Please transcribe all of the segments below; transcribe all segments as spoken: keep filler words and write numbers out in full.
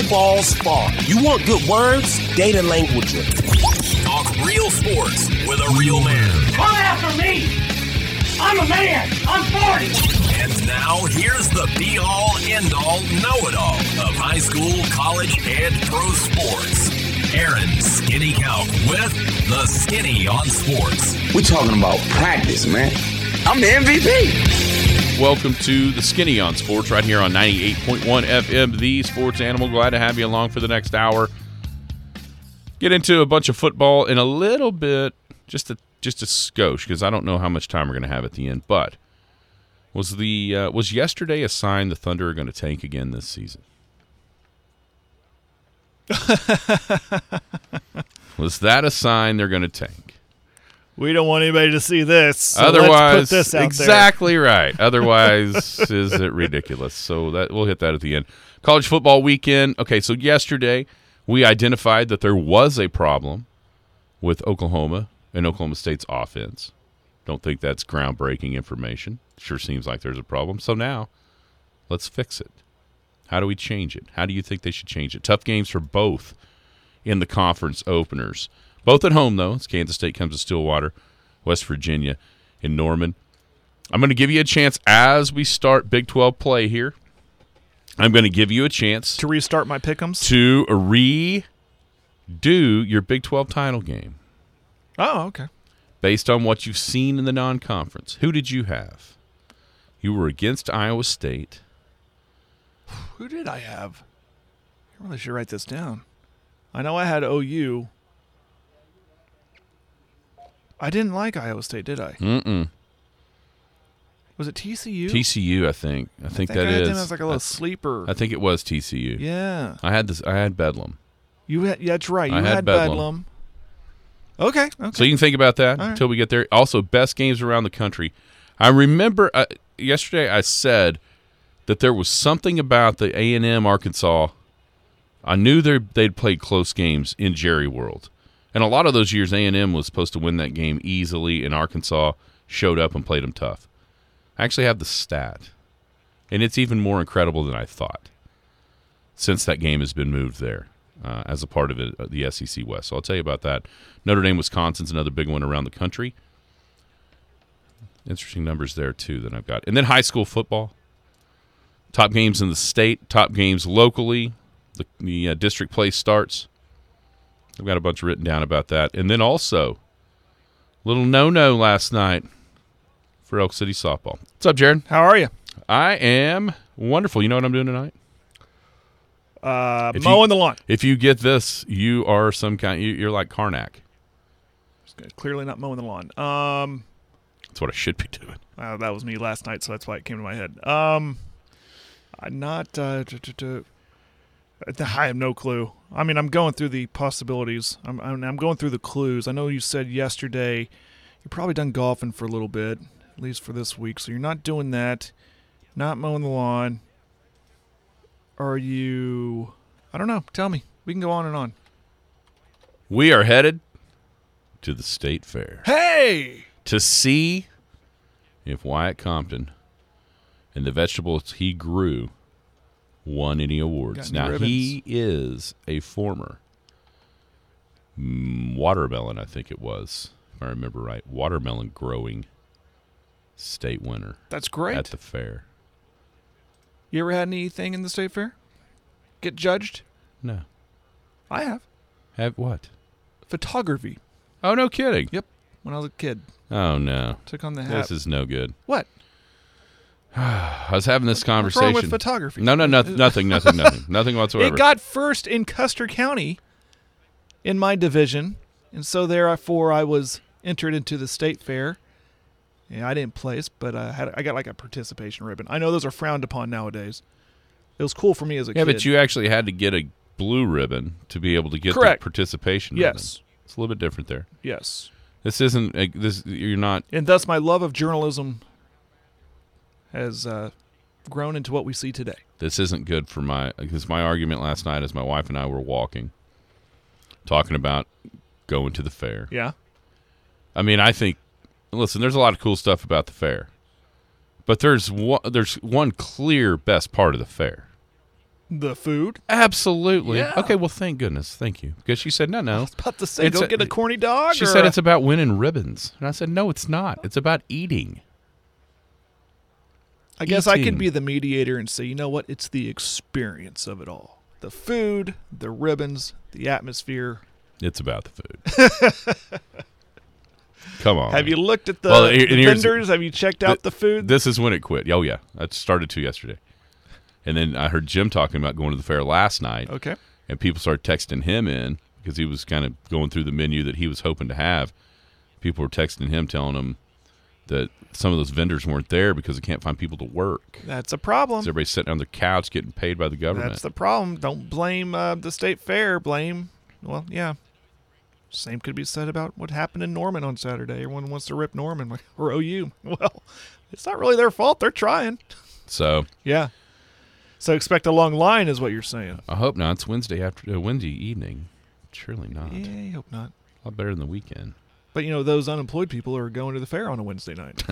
No Balls Bar. You want good words? Data Languager. Talk real sports with a real man. Come after me! I'm a man! I'm forty! And now, here's the be-all, end-all, know-it-all of high school, college, and pro sports. Aaron Skinny Count with the Skinny on Sports. We're talking about practice, man. I'm the M V P. Welcome to the Skinny on Sports right here on ninety-eight point one F M, the Sports Animal. Glad to have you along for the next hour. Get into a bunch of football in a little bit, just a just a skosh, because I don't know how much time we're going to have at the end. But was the uh, was yesterday a sign the Thunder are going to tank again this season? Was that a sign they're going to tank? We don't want anybody to see this. So Otherwise, let's put this out exactly there. right. Otherwise, is it ridiculous? So that we'll hit that at the end. College football weekend. Okay, so yesterday we identified that there was a problem with Oklahoma and Oklahoma State's offense. Don't think that's groundbreaking information. Sure seems like there's a problem. So now, let's fix it. How do we change it? How do you think they should change it? Tough games for both in the conference openers. Both at home, though, as Kansas State comes to Stillwater, West Virginia, and Norman. I'm going to give you a chance as we start Big twelve play here. I'm going to give you a chance to restart my pick'ems, to redo your Big twelve title game. Oh, okay. Based on what you've seen in the non-conference. Who did you have? You were against Iowa State. Who did I have? I really should write this down. I know I had O U. I didn't like Iowa State, did I? Mm-mm. Was it T C U? T C U, I think. I think, I think that I had is. them as like a little I, sleeper. I think it was T C U. Yeah. I had this. I had Bedlam. You had, yeah, that's right. You I had had Bedlam. Bedlam. Okay, okay. So you can think about that All right. until we get there. Also, best games around the country. I remember uh, yesterday I said that there was something about the A and M Arkansas. I knew they'd played close games in Jerry World. And a lot of those years, A and M was supposed to win that game easily, and Arkansas showed up and played them tough. I actually have the stat, and it's even more incredible than I thought since that game has been moved there uh, as a part of it, uh, the S E C West. So I'll tell you about that. Notre Dame, Wisconsin's another big one around the country. Interesting numbers there, too, that I've got. And then high school football. Top games in the state, top games locally. The, the uh, district play starts. I've got a bunch written down about that. And then also, little no-no last night for Elk City softball. What's up, Jared? How are you? I am wonderful. You know what I'm doing tonight? Uh, If mowing you- the lawn. If you get this, you are some kind. You, you're like Karnak. Clearly not mowing the lawn. Um, That's what I should be doing. uh, that was me last night, so that's why it came to my head. Um, I'm not. Uh, t- t- t- I have no clue. I mean, I'm going through the possibilities. I'm, I'm I'm going through the clues. I know you said yesterday you're probably done golfing for a little bit, at least for this week. So you're not doing that. Not mowing the lawn. Are you? I don't know. Tell me. We can go on and on. We are headed to the State Fair Hey! to see if Wyatt Compton and the vegetables he grew won any awards. Got any Now, ribbons? he is a former mm, watermelon, I think it was, if I remember right, watermelon growing state winner That's great. at the fair. You ever had anything in the state fair? Get judged? No. I have. Have what? Photography. Oh, no kidding. Yep. When I was a kid. Oh, no. Took on the hat. This is no good. What? I was having this What's conversation. wrong with photography? No, no, no, nothing, nothing, nothing. Nothing whatsoever. It got first in Custer County in my division, and so therefore I was entered into the state fair. Yeah, I didn't place, but I had I got like a participation ribbon. I know those are frowned upon nowadays. It was cool for me as a yeah, kid. but you actually had to get a blue ribbon to be able to get Correct. the participation ribbon. Yes. It's a little bit different there. Yes. This isn't a, this. You're not. And thus my love of journalism has uh, grown into what we see today. This isn't good for my. Because my argument last night, as my wife and I were walking, talking about going to the fair. Yeah. I mean, I think. Listen, there's a lot of cool stuff about the fair, but there's one, there's one clear best part of the fair. The food? Absolutely. Yeah. Okay, well, thank goodness. Thank you. Because she said, no, no. I was about to say, It's go a- get a corny dog. She or said a- it's about winning ribbons. And I said, no, it's not. It's about eating. I guess I eating. could be the mediator and say, you know what? It's the experience of it all. The food, the ribbons, the atmosphere. It's about the food. Come on. Have you looked at the, Well, the and here's- vendors? Have you checked out the food? This is when it quit. Oh, yeah. I started to yesterday. And then I heard Jim talking about going to the fair last night. Okay. And people started texting him in because he was kind of going through the menu that he was hoping to have. People were texting him telling him that some of those vendors weren't there because they can't find people to work. That's a problem. So everybody's sitting on their couch getting paid by the government. That's the problem. Don't blame uh, the state fair. Blame, well, yeah. Same could be said about what happened in Norman on Saturday. Everyone wants to rip Norman like, or O U. Well, it's not really their fault. They're trying. So Yeah. So expect a long line is what you're saying. I hope not. It's Wednesday after uh, Wednesday evening. Surely not. Yeah, I hope not. A lot better than the weekend. But, you know, those unemployed people are going to the fair on a Wednesday night.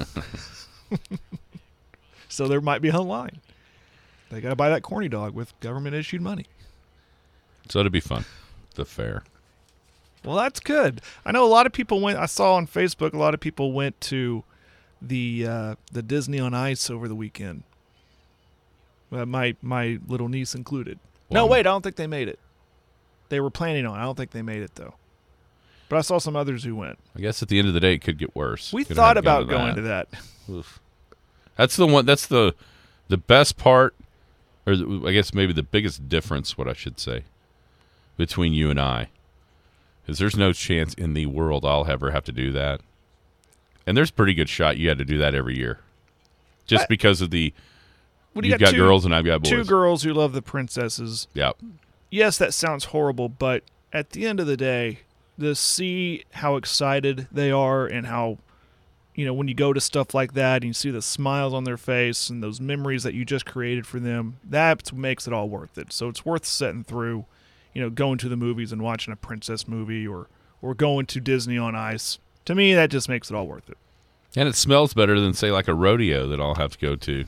So there might be a line. They got to buy that corny dog with government-issued money. So it'll be fun. The fair. Well, that's good. I know a lot of people went. I saw on Facebook a lot of people went to the uh, the Disney on Ice over the weekend. Uh, my my little niece included. No, Well, wait, I don't think they made it. They were planning on. I don't think they made it though. But I saw some others who went. I guess at the end of the day, it could get worse. We Could thought have gone about going to that. Oof. That's the one. That's the the best part, or the, I guess maybe the biggest difference. What I should say between you and I is there's no chance in the world I'll ever have to do that. And there's a pretty good shot you had to do that every year, just I- because of the What do you you've got two, girls and I've got boys. two girls who love the princesses. Yeah, Yes, that sounds horrible, but at the end of the day, to see how excited they are and how, you know, when you go to stuff like that and you see the smiles on their face and those memories that you just created for them, that makes it all worth it. So it's worth sitting through, you know, going to the movies and watching a princess movie or, or going to Disney on Ice. To me, that just makes it all worth it. and it smells better than say like a rodeo that I'll have to go to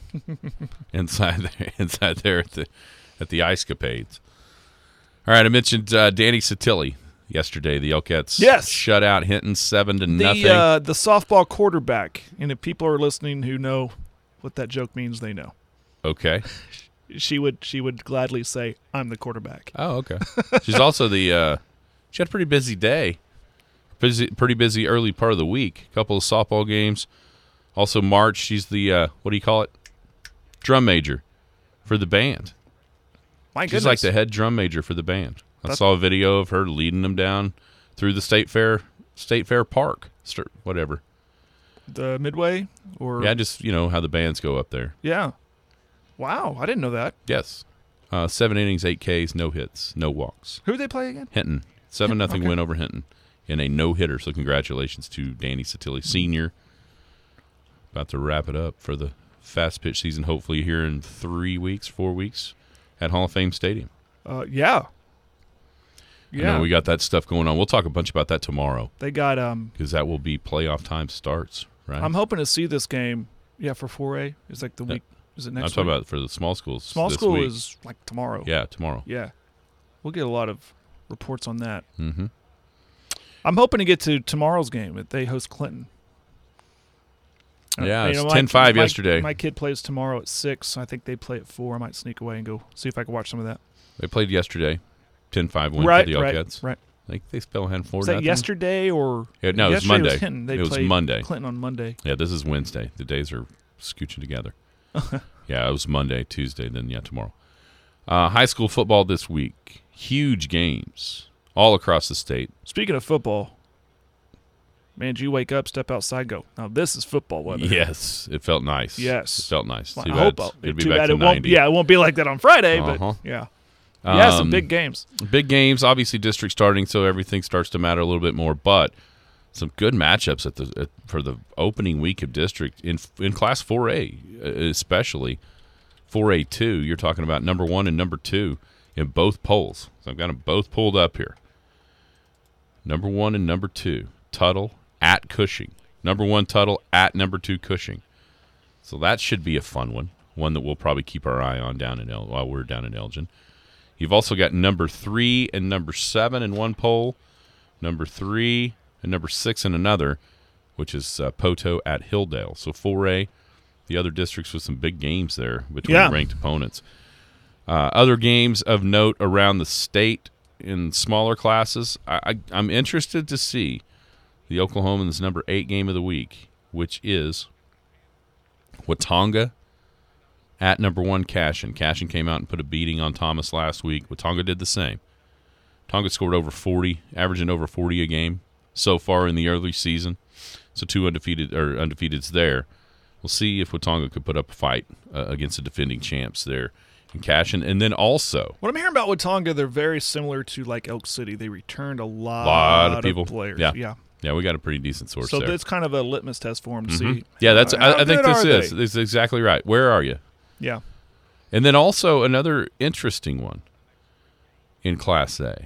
inside there, inside there at the at the Ice Capades. All right, I mentioned uh, Danny Satilli yesterday. The Elkettes Yes. shut out Hinton seven to nothing. The uh, the softball quarterback, and if people are listening who know what that joke means, they know. Okay. She would she would gladly say, "I'm the quarterback." Oh, okay. She's also the. Uh, she had a pretty busy day. Busy, pretty busy early part of the week. A couple of softball games. Also March. She's the uh, what do you call it? Drum major for the band. My She's goodness, like the head drum major for the band. I That's- saw a video of her leading them down through the state fair, state fair park, st- whatever. the Midway, or Yeah, just you know how the bands go up there. yeah. Wow, I didn't know that. Yes, uh, seven innings, eight Ks, no hits, no walks. Who they play again? Hinton, seven nothing Okay. win over Hinton in a no hitter. So congratulations to Danny Satilli Senior. About to wrap it up for the fast pitch season. Hopefully here in three weeks, four weeks at Hall of Fame Stadium. Uh, yeah, I yeah. know we got that stuff going on. We'll talk a bunch about that tomorrow they got. Um, because that will be playoff time starts. Right. I'm hoping to see this game. Yeah, for four A. It's like the Yeah. week. Is it I'm next? talking week? about for the small schools. Small this school week. is like tomorrow. Yeah, tomorrow. Yeah, we'll get a lot of reports on that. Mm-hmm. I'm hoping to get to tomorrow's game. They host Clinton. Uh, Yeah, you it's know, my- ten five my- yesterday. My kid plays tomorrow at six. I think they play at four. I might sneak away and go see if I can watch some of that. They played yesterday. ten five win right, for the right, Elkettes. right. I think they spell hand four Was that nothing. yesterday or Yeah, no, it was yesterday Monday. Hinton. They It was played Monday. Clinton on Monday. Yeah, this is Wednesday. The days are scooching together. Yeah, it was Monday, Tuesday, then yeah, tomorrow. Uh, high school football this week. Huge games all across the state. Speaking of football, man, did you wake up, step outside, go, now this is football weather. Yes, it felt nice. Yes. It felt nice. Well, Too I bad hope it's- I'll- it'll be too back bad to it won't. ninety. Yeah, it won't be like that on Friday, Uh-huh. but yeah, yeah, some Um, big games. Big games, obviously district starting, so everything starts to matter a little bit more. But some good matchups at the at, for the opening week of district in in Class four A, especially four A two. You're talking about number one and number two in both polls. So I've got them both pulled up here. Number one and number two, Tuttle at Cushing. Number one Tuttle at number two Cushing. So that should be a fun one. one that we'll probably keep our eye on down in El- while we're down in Elgin. You've also got number three and number seven in one poll, number three and number six in another, which is uh, Poto at Hilldale. So four A, the other districts with some big games there between Yeah. ranked opponents. Uh, other games of note around the state in smaller classes, I, I, I'm interested to see the Oklahomans' number eight game of the week, which is Watonga at number one Cashin. Cashin came out and put a beating on Thomas last week. Watonga did the same. Watonga scored over forty, averaging over forty a game so far in the early season. So two undefeated or undefeateds there. We'll see if Watonga could put up a fight uh, against the defending champs there in Cashin. And then also, What I'm hearing about Watonga, they're very similar to like Elk City. They returned a lot, lot of people. players. Yeah. yeah. yeah, we got a pretty decent source So there. that's kind of a litmus test for them to see. Yeah, that's. how I, I think good this are is. they? This is exactly right. Where are you? Yeah. And then also another interesting one in Class A.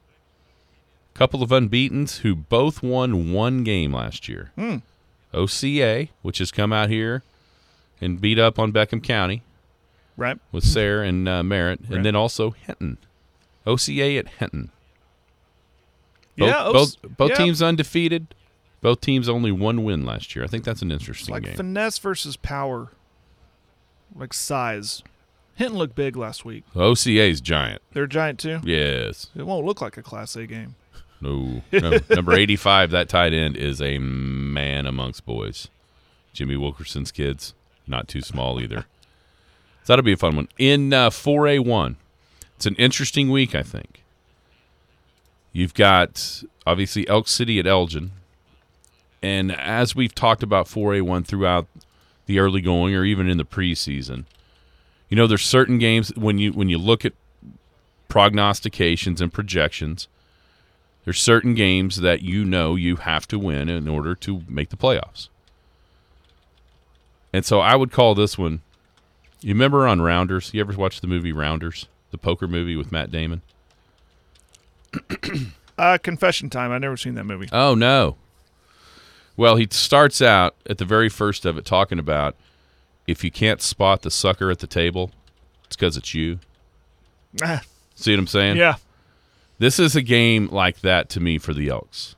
Couple of unbeatens who both won one game last year. Hmm. O C A, which has come out here and beat up on Beckham County Right. with Sayre and uh, Merritt, Right. and then also Hinton. O C A at Hinton. Both, yeah. both, Oaks- both yeah. teams undefeated. Both teams only one win last year. I think that's an interesting Like game. finesse versus power, like size. Hinton looked big last week. O C A's giant. They're giant too. Yes. It won't look like a Class A game. No, no. Number eighty-five, that tight end is a man amongst boys. Jimmy Wilkerson's kids, not too small either. So that'll be a fun one. In uh, four A one, it's an interesting week, I think. You've got, obviously, Elk City at Elgin. And as we've talked about four A one throughout the early going or even in the preseason, you know, there's certain games when you when you look at prognostications and projections, there's certain games that you know you have to win in order to make the playoffs. And so I would call this one, you remember on Rounders? You ever watch the movie Rounders, the poker movie with Matt Damon? Uh, confession time. I've never seen that movie. Oh, no. Well, he starts out at the very first of it talking about if you can't spot the sucker at the table, it's because it's you. Ah, See what I'm saying? yeah. This is a game like that to me for the Elks.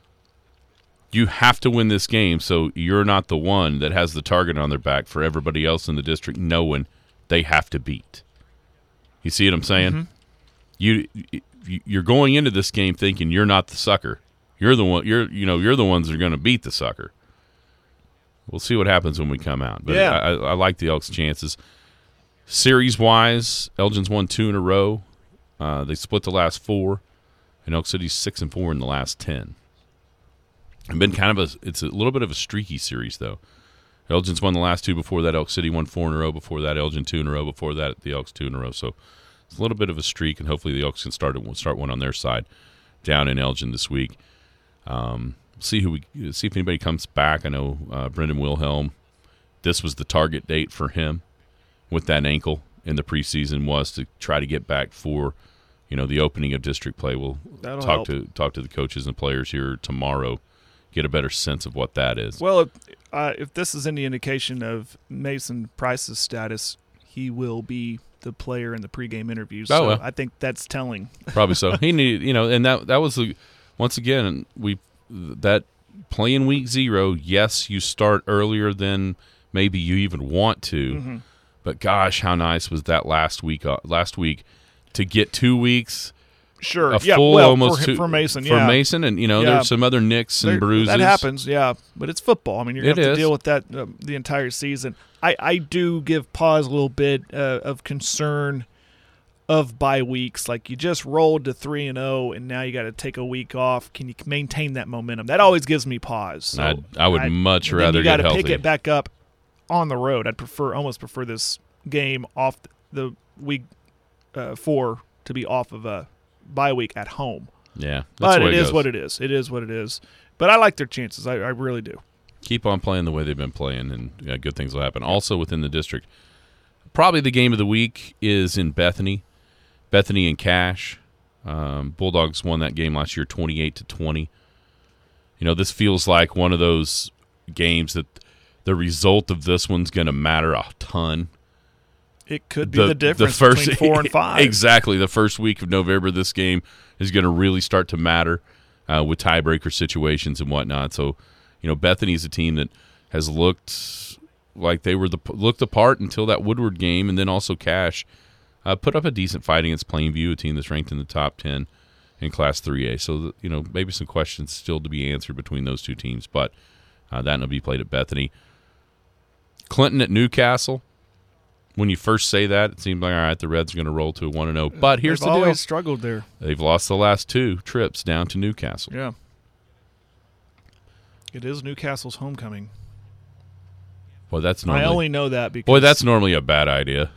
You have to win this game so you're not the one that has the target on their back for everybody else in the district knowing they have to beat. You see what I'm saying? Mm-hmm. You you're going into this game thinking you're not the sucker. You're the one you're you know, you're the ones that are going to beat the sucker. We'll see what happens when we come out. But Yeah. I, I like the Elks' chances. Series-wise, Elgin's won two in a row. Uh, they split the last four, and Elk City's six and four in the last ten. It's been kind of a it's a little bit of a streaky series though. Elgin's won the last two. Before that, Elk City won four in a row. Before that, Elgin two in a row. Before that, the Elks two in a row. So it's a little bit of a streak, and hopefully the Elks can start start one on their side down in Elgin this week. Um, see who we see if anybody comes back. I know uh, Brendan Wilhelm. This was the target date for him with that ankle in the preseason was to try to get back for, you know, the opening of district play. We'll That'll talk help. to talk to the coaches and players here tomorrow, get a better sense of what that is. Well, if, uh, if this is any indication of Mason Price's status, he will be the player in the pregame interviews. Oh, so well. I think that's telling. Probably so. He needed, you know, and that that was the once again we that playing week zero. Yes, you start earlier than maybe you even want to, Mm-hmm. but gosh, how nice was that last week? Uh, last week to get two weeks. Sure. A yeah, full well, almost for, two, for Mason, for yeah. Mason, and you know Yeah. there's some other nicks and There- bruises. That happens, yeah. But it's football. I mean, you're going It to have is. to deal with that uh, the entire season. I, I do give pause a little bit uh, of concern of bye weeks. Like you just rolled to three and zero, and now you got to take a week off. Can you maintain that momentum? That always gives me pause. So I'd- I would much and then rather you get gotta pick healthy. it back up on the road. I'd prefer almost prefer this game off the week uh, four to be off of a bye week at home. Yeah, that's But the way it is goes. what it is. It is what it is. But I like their chances. I, I really do. Keep on playing the way they've been playing, and yeah, good things will happen. Also within the district, probably the game of the week is in Bethany. Bethany and Cash. Um, Bulldogs won that game last year, twenty-eight to twenty. You know, this feels like one of those games that the result of this one's going to matter a ton It could be the, the difference the first, between four and five. Exactly. The first week of November, this game is going to really start to matter uh, with tiebreaker situations and whatnot. So, you know, Bethany's a team that has looked like they were the looked apart until that Woodward game, and then also Cache uh, put up a decent fight against Plainview, a team that's ranked in the top ten in Class three A. So, you know, maybe some questions still to be answered between those two teams, but uh, that will be played at Bethany. Clinton at Newcastle. When you first say that, it seems like, all right, the Reds are going to roll to a one and oh. But here's They've the deal. always struggled there. They've lost the last two trips down to Newcastle. Yeah. It is Newcastle's homecoming. Boy, that's normally, I only know that because... Boy, that's normally a bad idea.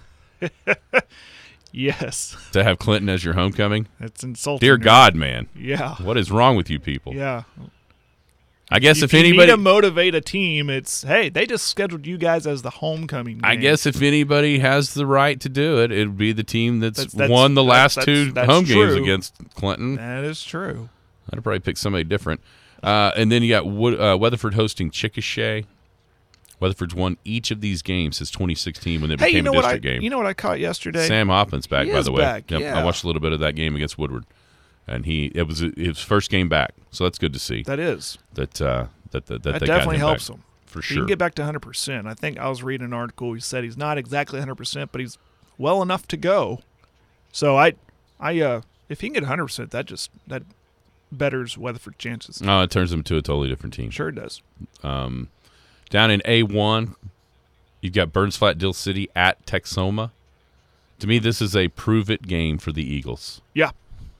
Yes. To have Clinton as your homecoming? That's insulting. Dear God, man. Yeah. What is wrong with you people? Yeah. I guess if, if if you anybody need to motivate a team, it's, hey, they just scheduled you guys as the homecoming game. I guess if anybody has the right to do it, it would be the team that's, that's, that's won the that's, last that's, two that's home true. games against Clinton. That is true. I'd probably pick somebody different. Uh, and then you got Wood, uh, Weatherford hosting Chickasha. Weatherford's won each of these games since twenty sixteen when it hey, became you know a district what I, game. You know what I caught yesterday? Sam Hoffman's back, he by is the way. back, Yep, yeah. I watched a little bit of that game against Woodward, and he it was his first game back, so that's good to see. That is. That uh, that that, that, that they definitely got him helps back, him for He sure. can get back to one hundred percent. I think I was reading an article. He said he's not exactly one hundred percent, but he's well enough to go. So I, I, uh, if he can get one hundred percent, that just that betters Weatherford's chances. No, it turns them to a totally different team. Sure it does. Um, down in A one, you've got Burns Flat Dill City at Texoma. To me, this is a prove-it game for the Eagles. Yeah.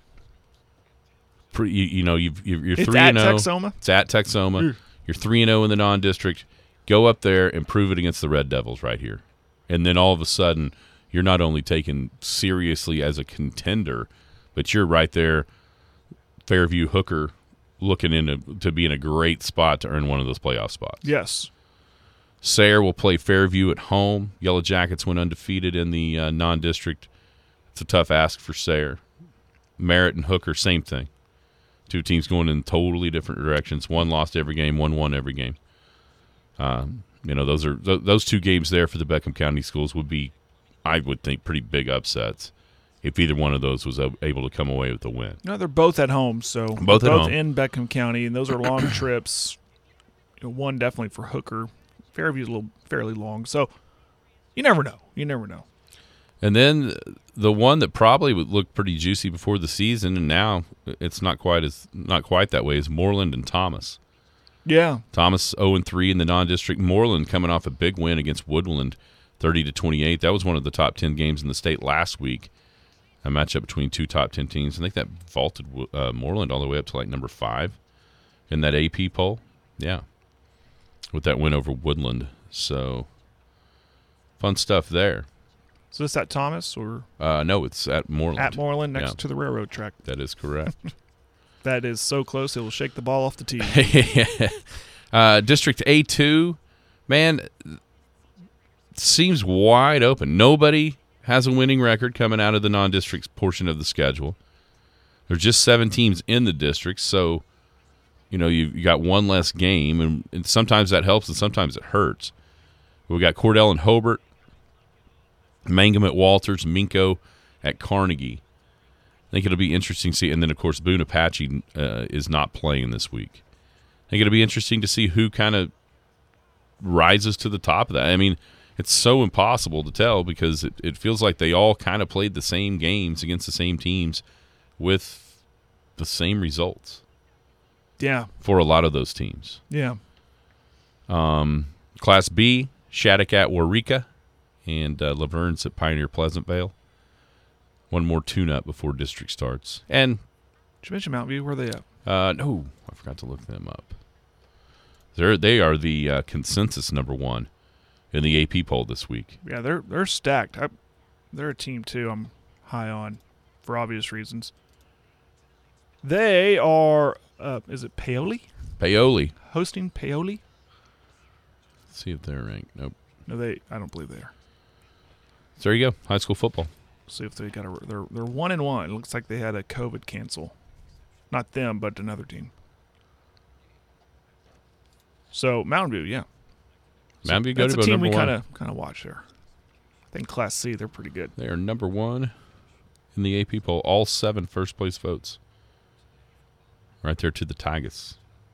Pre, you, you know, you've, you're It's three at and oh. Texoma? It's at Texoma. Mm. You're three and oh in the non-district. Go up there and prove it against the Red Devils right here. And then all of a sudden, you're not only taken seriously as a contender, but you're right there, Fairview Hooker, looking into to be in a great spot to earn one of those playoff spots. Yes. Sayre will play Fairview at home. Yellow Jackets went undefeated in the uh, non-district. It's a tough ask for Sayre. Merritt and Hooker, same thing. Two teams going in totally different directions. One lost every game, one won every game. Um, you know, those are th- those two games there for the Beckham County schools would be, I would think, pretty big upsets if either one of those was able to come away with a win. No, they're both at home, so Both at both home. in Beckham County, and those are long trips. You know, one definitely for Hooker. Fairview's a little fairly long, so you never know. You never know. And then the one that probably would look pretty juicy before the season, and now it's not quite as not quite that way, is Moreland and Thomas. Yeah. Thomas oh and three in the non-district. Moreland coming off a big win against Woodland, thirty to twenty-eight. That was one of the top ten games in the state last week. A matchup between two top ten teams. I think that vaulted uh, Moreland all the way up to like number five in that A P poll. Yeah, with that win over Woodland. So fun stuff there. So is that Thomas or Uh, no, it's at Moreland. at Moreland next Yeah. to the railroad track? That is correct. That is so close it will shake the ball off the tee. uh, District A two, man, seems wide open. Nobody has a winning record coming out of the non-district portion of the schedule. There's just seven teams in the district, so you know you you got one less game, and, and sometimes that helps and sometimes it hurts. We got Cordell and Hobart, Mangum at Walters, Minko at Carnegie. I think it'll be interesting to see, and then of course Boone Apache uh, is not playing this week. I think it'll be interesting to see who kind of rises to the top of that. I mean, it's so impossible to tell because it, it feels like they all kind of played the same games against the same teams with the same results Yeah. for a lot of those teams. Yeah. Um, Class B, Shattuck at Waurika, and uh, Laverne's at Pioneer Pleasantville. One more tune-up before district starts. And Did you mention Mountain View? Where are they at? Uh, no, I forgot to look them up. They're they are the uh, consensus number one in the A P poll this week. Yeah, they're they're stacked. I, they're a team too. I'm high on for obvious reasons. They are. Uh, is it Paoli Paoli. hosting Paoli? Let's see if they're ranked. Nope. No, they. I don't believe they are. So there you go. High school football. See if they got a. They're they're one and one. It looks like they had a COVID cancel. Not them, but another team. So Mountain View, yeah. Mountain View go That's to a go team number we one. kind of kind of watch there. I think Class C, they're pretty good. They are number one in the A P poll. All seven first-place votes. Right there to the Tigers.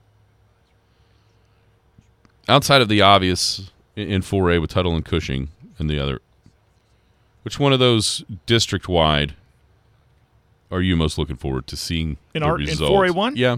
Outside of the obvious in four A with Tuttle and Cushing and the other, which one of those district-wide are you most looking forward to seeing In the our- in results? four A one? Yeah.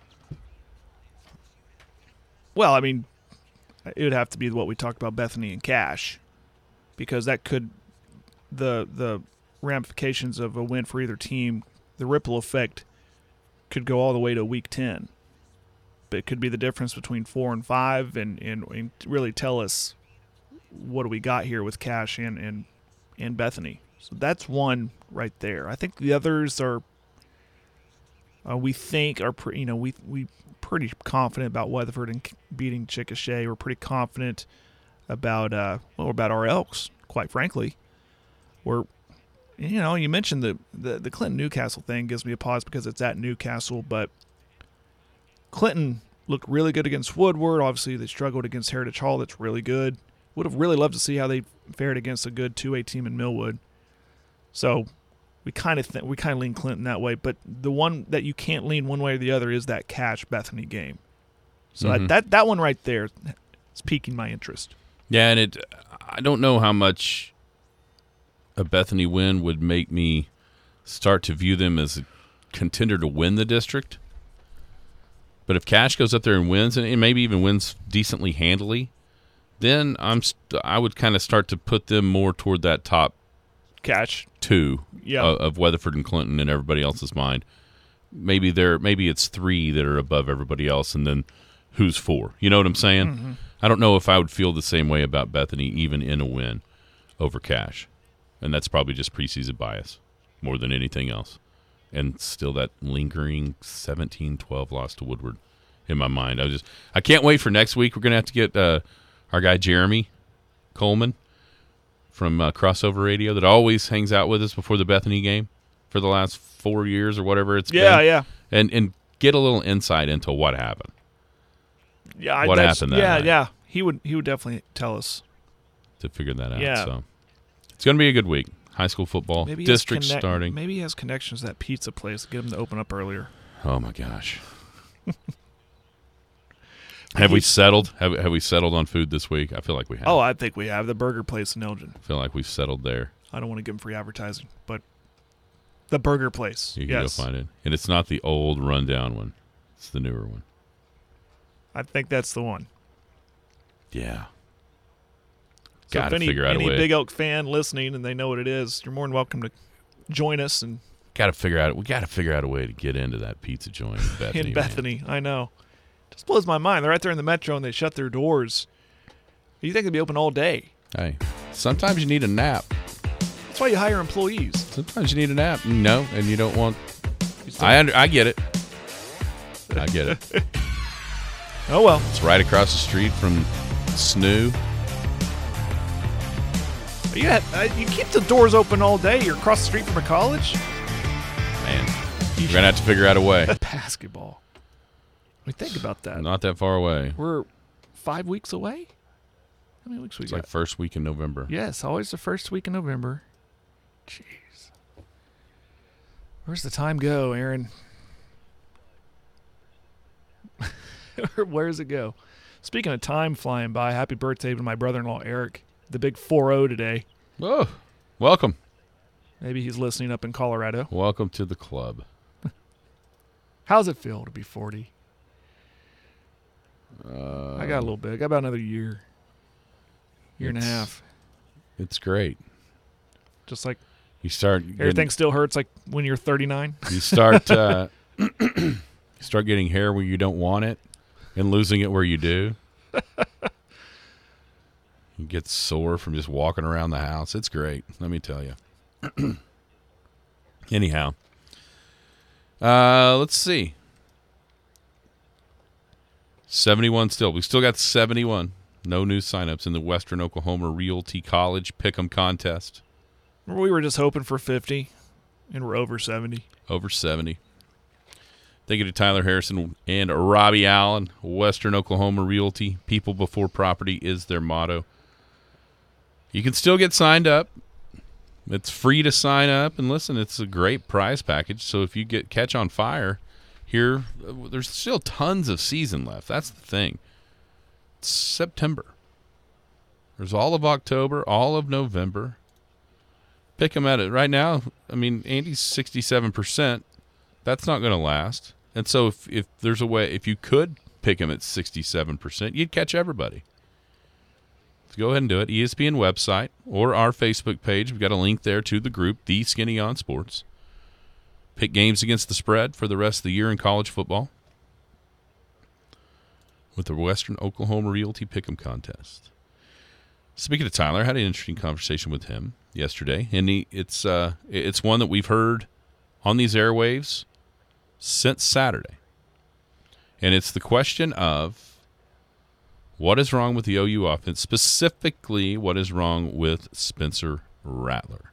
Well, I mean, it would have to be what we talked about, Bethany and Cash, because that could the the ramifications of a win for either team, the ripple effect could go all the way to week ten. But it could be the difference between four and five, and, and, and really tell us what do we got here with Cash and, and and Bethany. So that's one right there. I think the others are. Uh, we think are pre, you know we we pretty confident about Weatherford and beating Chickasha. We're pretty confident about uh well about our Elks. Quite frankly, we're you know you mentioned the the, the Clinton Newcastle thing gives me a pause because it's at Newcastle, but Clinton looked really good against Woodward. Obviously, they struggled against Heritage Hall. That's really good. Would have really loved to see how they fared against a good two A team in Millwood. So we kind of th- we kind of lean Clinton that way. But the one that you can't lean one way or the other is that Cash Bethany game. So Mhm. I, that that one right there is piquing my interest. Yeah, and it. I don't know how much a Bethany win would make me start to view them as a contender to win the district. But if Cash goes up there and wins, and maybe even wins decently handily, then I'm st- I would kind of start to put them more toward that top Cash. two Yeah. of, of Weatherford and Clinton in everybody else's mind. Maybe they're maybe it's three that are above everybody else, and then who's four? You know what I'm saying? Mm-hmm. I don't know if I would feel the same way about Bethany even in a win over Cash, and that's probably just preseason bias more than anything else. And still that lingering seventeen twelve loss to Woodward in my mind. I just I can't wait for next week. We're gonna have to get uh, our guy Jeremy Coleman from uh, Crossover Radio that always hangs out with us before the Bethany game for the last four years or whatever it's Yeah, been. yeah, And and get a little insight into what happened. yeah. I- What that's- happened that Yeah, night? yeah. He would he would definitely tell us. To figure that out. Yeah. So it's gonna be a good week. High school football, Maybe he has district connect- starting. Maybe he has connections to that pizza place. Get him to open up earlier. Oh my gosh. Have we settled? Have, have we settled on food this week? I feel like we have. Oh, I think we have the burger place in Elgin. I feel like we've settled there. I don't want to give him free advertising, but the burger place. You can yes. go find it. And it's not the old rundown one. It's the newer one. I think that's the one. Yeah. So Gotta if any, figure out a any way. Big Elk fan listening and they know what it is, you're more than welcome to join us and Got to figure out. We got to figure out a way to get into that pizza joint in Bethany. in man. Bethany. I know. Just blows my mind. They're right there in the metro and they shut their doors. You think they'd be open all day? Hey, sometimes you need a nap. That's why you hire employees. Sometimes you need a nap. No, and you don't want. I under, I get it. I get it. Oh well. It's right across the street from S N U. You, had, uh, you keep the doors open all day. You're across the street from a college. Man, we're gonna have to figure out a way. Basketball. I mean, think about that. Not that far away. We're five weeks away. How many weeks we It's got? like first week in November. Yes, always the first week in November. Jeez. Where's the time go, Aaron? Where does it go? Speaking of time flying by, happy birthday to my brother-in-law, Eric. The big four oh today. Oh, welcome. Maybe he's listening up in Colorado. Welcome to the club. How's it feel to be forty? Uh, I got a little bit. I got about another year. Year and a It's- half. It's great. Just like You start. Getting, everything still hurts like when you're thirty-nine. You start. Uh, you start getting hair where you don't want it, and losing it where you do. You get sore from just walking around the house. It's great. Let me tell you. Anyhow, uh, let's see. seventy-one still. We still got seventy-one. No new signups in the Western Oklahoma Realty College Pick'em contest. We were just hoping for fifty, and we're over seventy. Over seventy. Thank you to Tyler Harrison and Robbie Allen. Western Oklahoma Realty. People before property is their motto. You can still get signed up. It's free to sign up, and listen, it's a great prize package. So if you get catch on fire here, there's still tons of season left. That's the thing. It's September. There's all of October, all of November. Pick them at it right now. I mean, Andy's sixty-seven percent. That's not going to last. And so if, if there's a way, if you could pick him at sixty-seven percent, you'd catch everybody. So go ahead and do it. E S P N website or our Facebook page. We've got a link there to the group, The Skinny on Sports. Pick games against the spread for the rest of the year in college football with the Western Oklahoma Realty Pick'em Contest. Speaking of Tyler, I had an interesting conversation with him yesterday, and he, it's uh, it's one that we've heard on these airwaves since Saturday. And it's the question of what is wrong with the O U offense, specifically what is wrong with Spencer Rattler.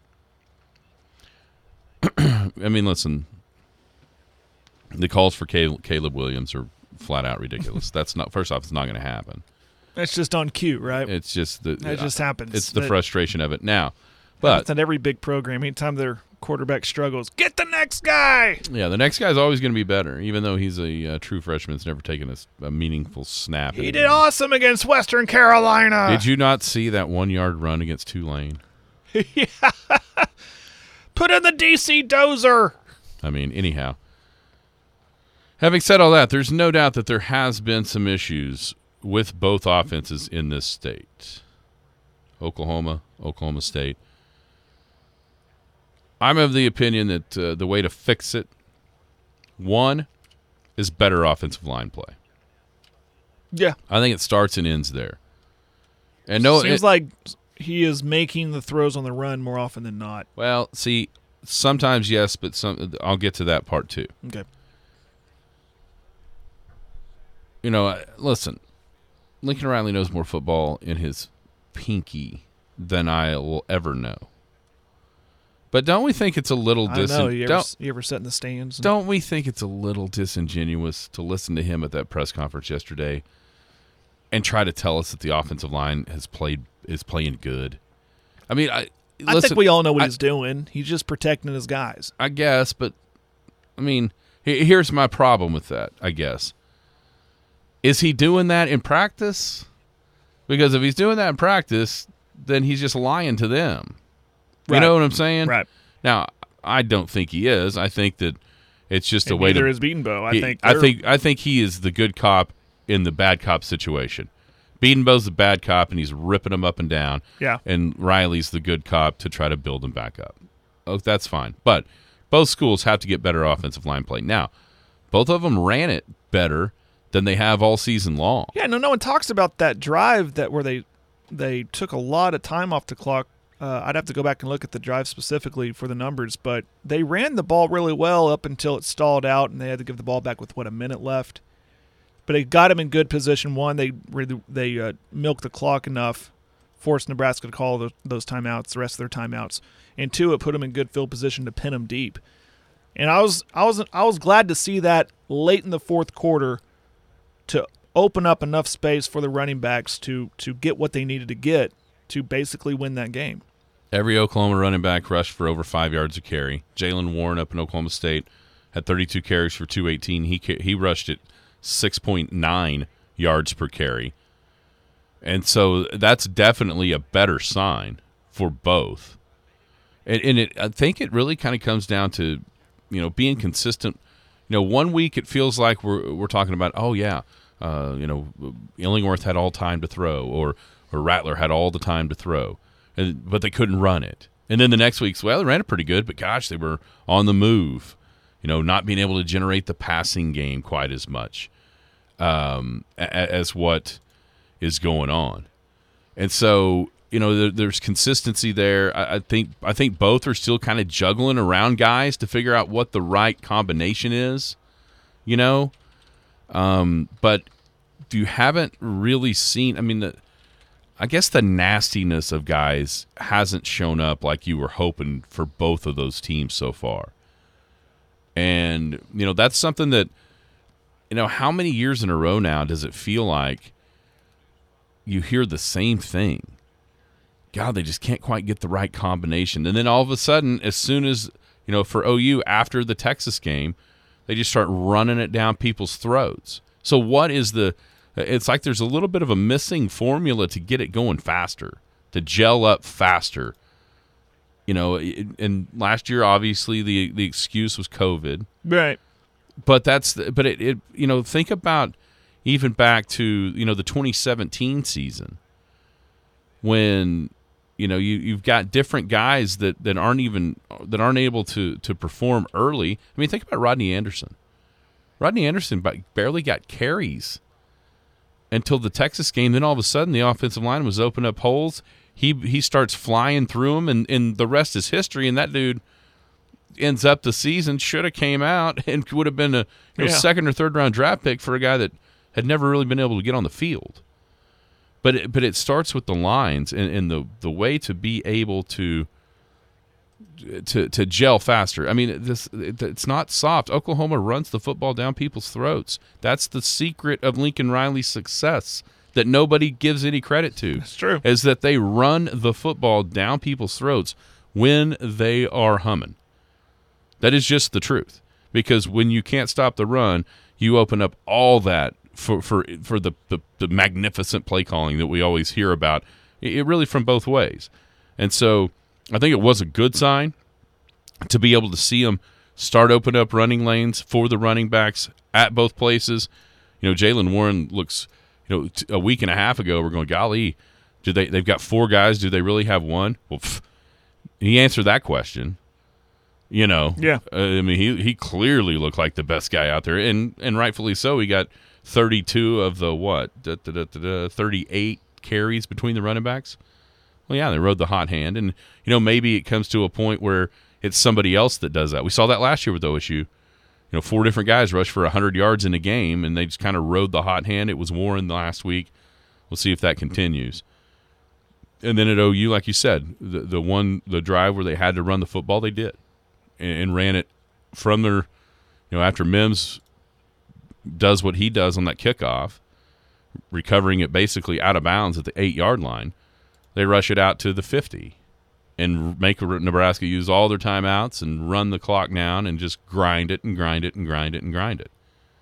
I mean, listen, the calls for Caleb Williams are flat out ridiculous. That's not, first off, it's not going to happen. That's just on cue, right? It's just the that just happens. It's the that, frustration of it now. But it's at every big program. Anytime their quarterback struggles, get the next guy. Yeah, the next guy's always going to be better, even though he's a uh, true freshman that's never taken a, a meaningful snap. He did awesome against Western Carolina. Did you not see that one-yard run against Tulane? Yeah. Put in the D C dozer. I mean, anyhow. Having said all that, there's no doubt that there has been some issues with both offenses in this state. Oklahoma, Oklahoma State. I'm of the opinion that uh, the way to fix it, one, is better offensive line play. Yeah. I think it starts and ends there. And no, Seems it, like he is making the throws on the run more often than not. Well, see, sometimes yes, but some I'll get to that part too. Okay. You know, listen, Lincoln Riley knows more football in his pinky than I will ever know. But don't we think it's a little I don't know. disin- You ever, don't, you ever sit in the stands? And- don't we think it's a little disingenuous to listen to him at that press conference yesterday and try to tell us that the offensive line has played is playing good? I mean, I I listen, think we all know what I, he's doing. He's just protecting his guys. I guess, but I mean, he- here's my problem with that, I guess. Is he doing that in practice? Because if he's doing that in practice, then he's just lying to them. You Right. know what I'm saying? Right. Now, I don't think he is. I think that it's just And a way neither to. is Beatonbow. I he- think. I they're- think. I think he is the good cop in the bad cop situation. Beatonbow's the bad cop, and he's ripping him up and down. Yeah. And Riley's the good cop to try to build him back up. Oh, that's fine. But both schools have to get better offensive line play. Now, both of them ran it better than they have all season long. Yeah, no, no one talks about that drive that where they they took a lot of time off the clock. Uh, I'd have to go back and look at the drive specifically for the numbers, but they ran the ball really well up until it stalled out, and they had to give the ball back with what a minute left. But it got him in good position. One, they they uh, milked the clock enough, forced Nebraska to call those, those timeouts, the rest of their timeouts, and two, it put them in good field position to pin them deep. And I was I was I was glad to see that late in the fourth quarter to open up enough space for the running backs to to get what they needed to get to basically win that game. Every Oklahoma running back rushed for over five yards a carry. Jalen Warren up in Oklahoma State had thirty-two carries for two eighteen. He he rushed at six point nine yards per carry. And so that's definitely a better sign for both. And, and it, I think it really kind of comes down to, you know, being consistent. You know, one week it feels like we're we're talking about, oh, yeah, uh, you know, Illingworth had all time to throw, or or Rattler had all the time to throw, and, but they couldn't run it. And then the next week's, well, they ran it pretty good, but gosh, they were on the move, you know, not being able to generate the passing game quite as much um, as what is going on. And so, you know, there, there's consistency there. I, I think I think both are still kind of juggling around guys to figure out what the right combination is, you know. Um, but you haven't really seen, I mean, the, I guess the nastiness of guys hasn't shown up like you were hoping for both of those teams so far. And, you know, that's something that, you know, how many years in a row now does it feel like you hear the same thing? God, they just can't quite get the right combination. And then all of a sudden, as soon as, you know, for O U after the Texas game, they just start running it down people's throats. So what is the – it's like there's a little bit of a missing formula to get it going faster, to gel up faster. You know, and last year, obviously, the the excuse was COVID. Right. But that's – but it, it – you know, think about even back to, you know, the twenty seventeen season when – you know, you, you've got different guys that, that aren't even that aren't able to, to perform early. I mean, think about Rodney Anderson. Rodney Anderson barely got carries until the Texas game. Then all of a sudden, the offensive line was opening up holes. He he starts flying through them, and, and the rest is history. And that dude ends up the season, should have came out and would have been a you know, yeah. second or third round draft pick for a guy that had never really been able to get on the field. But it, but it starts with the lines and, and the, the way to be able to to to gel faster. I mean, this it, it's not soft. Oklahoma runs the football down people's throats. That's the secret of Lincoln Riley's success that nobody gives any credit to. That's true. Is that they run the football down people's throats when they are humming. That is just the truth. Because when you can't stop the run, you open up all that for for for the, the, the magnificent play calling that we always hear about, it, it really from both ways. And so I think it was a good sign to be able to see them start opening up running lanes for the running backs at both places. You know, Jaylen Warren looks, you know, t- a week and a half ago, we're going, golly, do they, they've got four guys. Do they really have one? Well, pff, he answered that question. You know, yeah. Uh, I mean, he he clearly looked like the best guy out there, and and rightfully so. He got thirty-two of the what, da, da, da, da, da, thirty-eight carries between the running backs. Well, yeah, they rode the hot hand, and you know maybe it comes to a point where it's somebody else that does that. We saw that last year with O S U. You know, four different guys rushed for one hundred yards in a game, and they just kind of rode the hot hand. It was Warren last week. We'll see if that continues. And then at O U, like you said, the the one the drive where they had to run the football, they did. And ran it from their, you know, after Mims does what he does on that kickoff, recovering it basically out of bounds at the eight-yard line, they rush it out to the fifty and make Nebraska use all their timeouts and run the clock down and just grind it and grind it and grind it and grind it.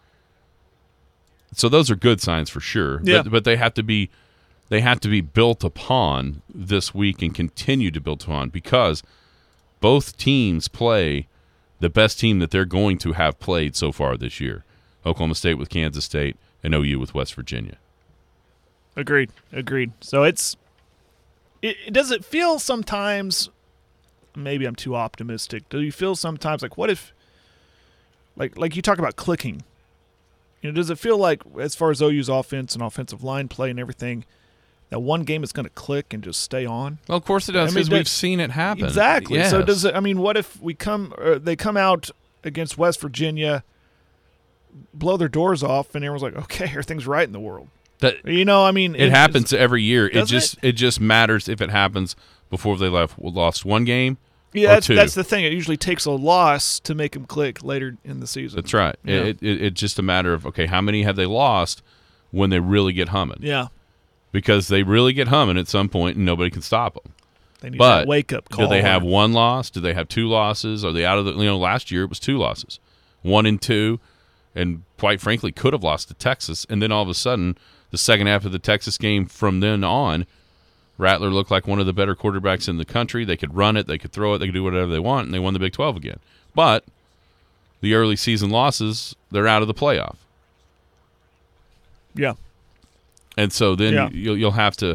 So those are good signs for sure. Yeah. But, but they have to be they have to be built upon this week and continue to build upon, because both teams play the best team that they're going to have played so far this year. Oklahoma State with Kansas State and O U with West Virginia. Agreed. Agreed. So it's it, it does it feel sometimes, maybe I'm too optimistic. Do you feel sometimes like, what if, like like you talk about clicking, you know, does it feel like as far as O U's offense and offensive line play and everything, that one game is going to click and just stay on? Well, of course it does, I mean, because that- we've seen it happen. Exactly. Yes. So does it? I mean, what if we come? Uh, they come out against West Virginia, blow their doors off, and everyone's like, "Okay, everything's right in the world." That, You know, I mean, it happens every year. It doesn't just it? just matters if it happens before they left lost one game. Yeah, or that's, two. that's the thing. It usually takes a loss to make them click later in the season. That's right. Yeah. It, it, it's just a matter of, okay, how many have they lost when they really get humming? Yeah, Because they really get humming at some point and nobody can stop them. they need But that wake up call. do they have one loss? Do they have two losses? Are they out of the – you know, last year it was two losses. One and two, and quite frankly could have lost to Texas. And then all of a sudden, the second half of the Texas game from then on, Rattler looked like one of the better quarterbacks in the country. They could run it. They could throw it. They could do whatever they want, and they won the Big twelve again. But the early season losses, they're out of the playoff. Yeah. And so then Yeah. you'll, you'll have to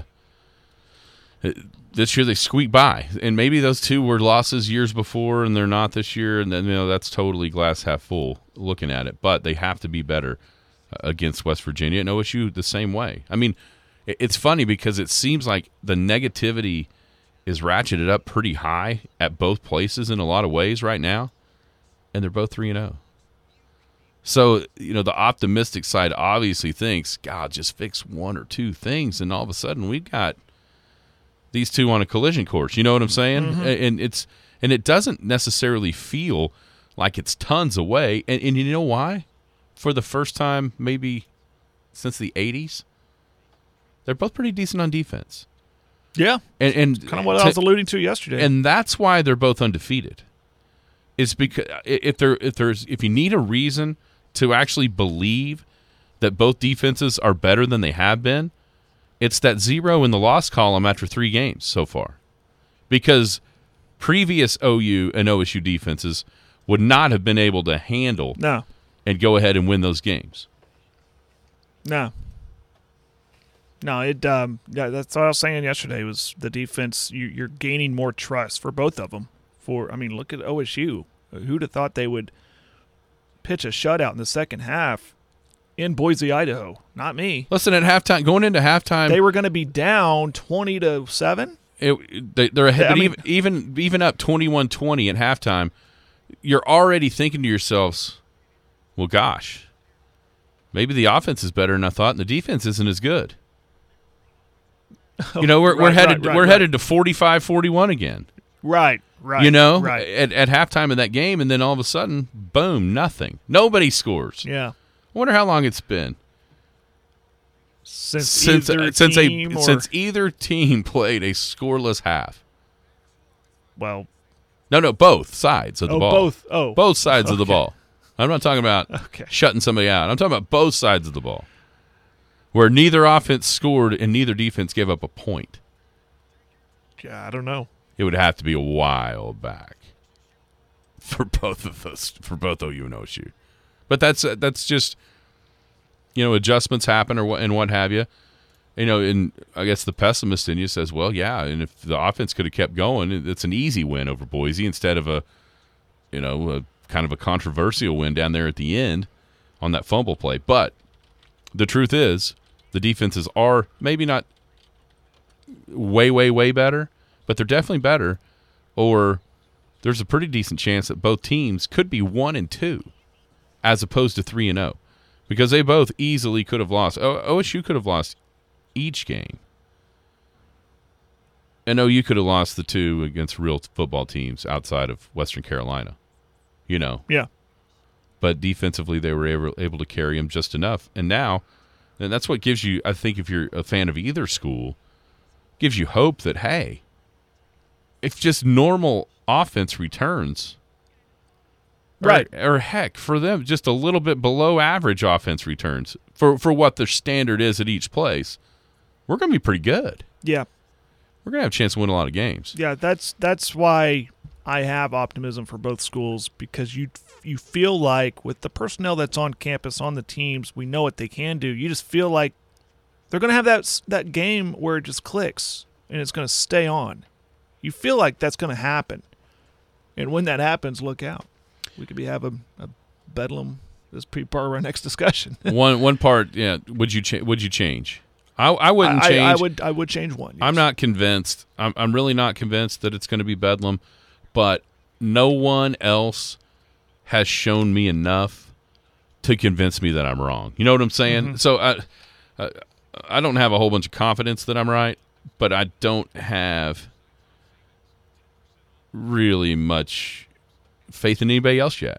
– this year they squeak by. And maybe those two were losses years before and they're not this year. And then, you know, that's totally glass half full looking at it. But they have to be better against West Virginia, and O S U the same way. I mean, it's funny because it seems like the negativity is ratcheted up pretty high at both places in a lot of ways right now, and they're both three and oh. So, you know, the optimistic side obviously thinks, God, just fix one or two things, and all of a sudden we've got these two on a collision course. You know what I'm saying? Mm-hmm. And it's and it doesn't necessarily feel like it's tons away. And, and you know why? For the first time maybe since the eighties, they're both pretty decent on defense. Yeah, and, and kind of what to, I was alluding to yesterday. and that's why they're both undefeated. It's because if there if there's if you need a reason to actually believe that both defenses are better than they have been, it's that zero in the loss column after three games so far, because previous O U and O S U defenses would not have been able to handle no, and go ahead and win those games. no, no. It um, yeah, that's what I was saying yesterday. Was the defense? You, you're gaining more trust for both of them. For I mean, look at O S U. Who'd have thought they would pitch a shutout in the second half in Boise, Idaho? Not me. Listen, at halftime, going into halftime, They were going to be down twenty to seven. It, they, they're ahead, I but mean- even, even even up twenty-one twenty at halftime, you're already thinking to yourselves, well, gosh, maybe the offense is better than I thought, and the defense isn't as good. You know, we're we're Right, headed right, right, we're right. headed to forty-five forty-one again. Right, right. You know, right. at, at halftime of that game, and then all of a sudden, boom, nothing. Nobody scores. Yeah. I wonder how long it's been Since since either since team a or, since either team played a scoreless half. well, No, no, both sides of the oh, ball. both. Oh, Both sides of the Okay. ball. I'm not talking about Okay. shutting somebody out. I'm talking about both sides of the ball, where neither offense scored and neither defense gave up a point. Yeah, I don't know. It would have to be a while back for both of those, for both O U and O S U. But that's uh, that's just, you know, adjustments happen or what and what have you. You know, and I guess the pessimist in you says, well, yeah, and if the offense could have kept going, it- it's an easy win over Boise instead of a, you know, a kind of a controversial win down there at the end on that fumble play. But the truth is, the defenses are maybe not way, way, way better, but they're definitely better, or there's a pretty decent chance that both teams could be one and two as opposed to three and oh, because they both easily could have lost. O- OSU could have lost each game, and O U could have lost the two against real football teams outside of Western Carolina, you know. Yeah. But defensively, they were able, able to carry them just enough. And now, and that's what gives you, I think, if you're a fan of either school, gives you hope that, hey, if just normal offense returns, or- Right. or, heck, for them, just a little bit below average offense returns for, for what their standard is at each place, we're going to be pretty good. Yeah. We're going to have a chance to win a lot of games. Yeah, that's that's why I have optimism for both schools, because you you feel like with the personnel that's on campus, on the teams, we know what they can do. You just feel like they're going to have that s- that game where it just clicks and it's going to stay on. You feel like that's going to happen. And when that happens, look out. We could be having a bedlam. This is pretty part of our next discussion. one one part, yeah. Would you cha- would you change? I I wouldn't I, change. I would I would change one. I'm yes. not convinced. I'm I'm really not convinced that it's going to be bedlam, but no one else has shown me enough to convince me that I'm wrong. You know what I'm saying? Mm-hmm. So I, I I don't have a whole bunch of confidence that I'm right, but I don't have really much faith in anybody else yet.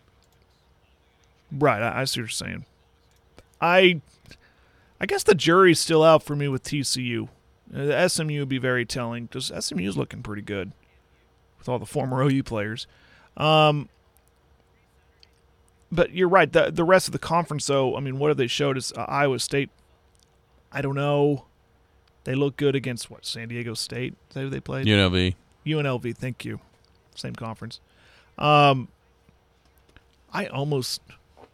Right, I, I see what you're saying. I I guess the jury's still out for me with T C U. Uh, the S M U would be very telling, because S M U's looking pretty good with all the former O U players. Um, but you're right. The the rest of the conference, though, I mean, what have they showed us? Uh, Iowa State, I don't know. They look good against, what, San Diego State? Is that who they played? U N L V. U N L V, thank you. Same conference. Um, I almost...